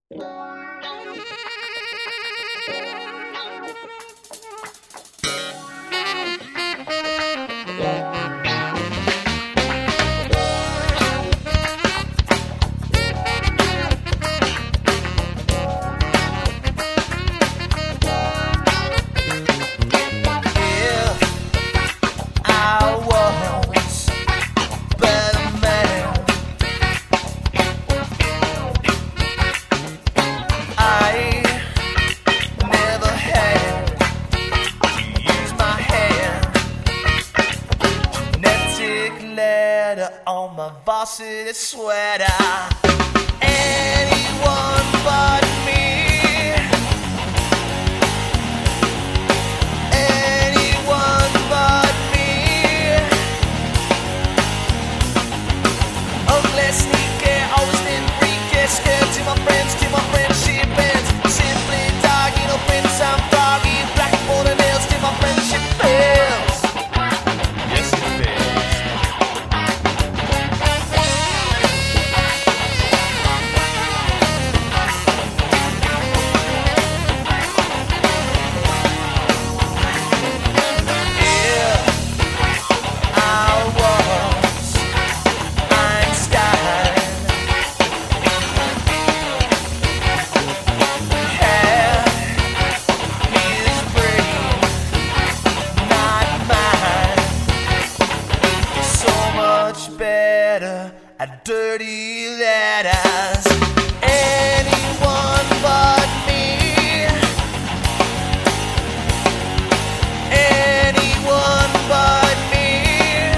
On my varsity sweater, anyone but me, anyone but me. Ugly, sneaky, always been freaky, scared to my friends, to my friendship ends. Simply dogging, open some froggy, black border nails to my friendship fails. Yes, it fails. Better at dirty letters. Anyone but me, anyone but me.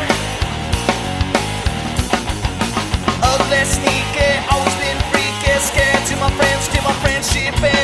Ugly, sneaky, always been freaky, scared to my friends, to my friendship.